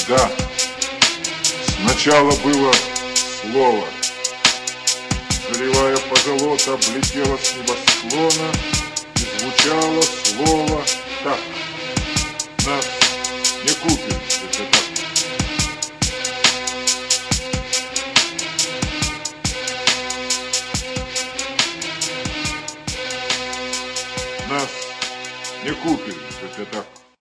Да, сначала было слово. Заливая позолота, облетело с небосклона, и звучало слово так. Нас не купит, это так. Нас не купит, это так.